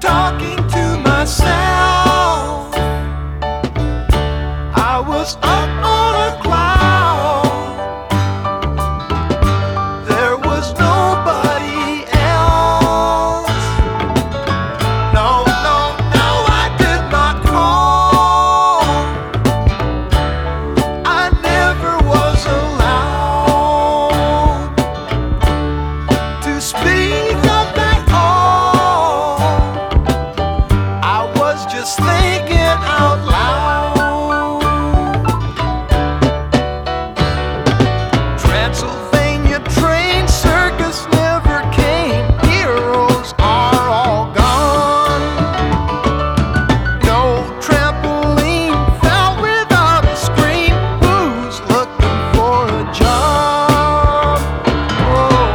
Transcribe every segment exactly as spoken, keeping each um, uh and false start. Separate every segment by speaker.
Speaker 1: talking to myself. I was up on a cloud. There was nobody else. No, no, no, I did not call. I never was allowed to speak of that all. I was just thinking out loud. Transylvania train circus never came. Heroes are all gone. No trampoline fell without a scream. Who's looking for a job? Oh.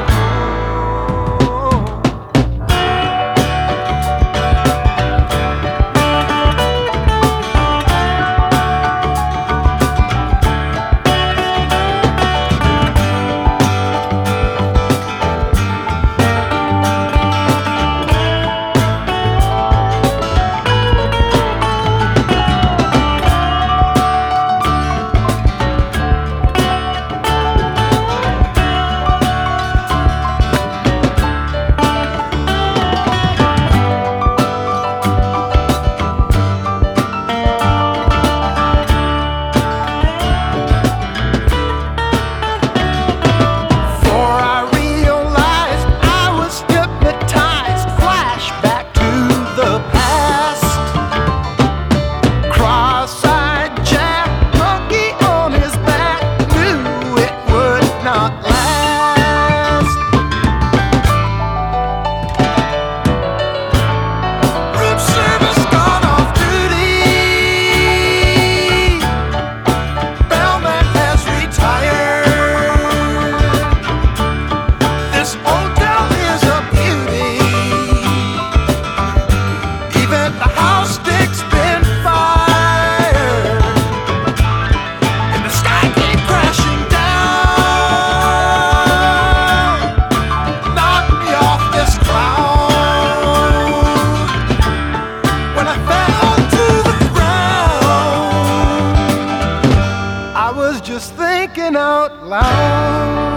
Speaker 1: For I realized I was hypnotized. Flashback to the past. Cross-eyed Jack, monkey on his back, knew it would not last. Room service gone off duty. Bellman has retired. This hotel is a beauty. Even the house stick's been fired. And the sky came crashing down. Knocked me off this cloud. When I fell to the ground, I was just thinking out loud.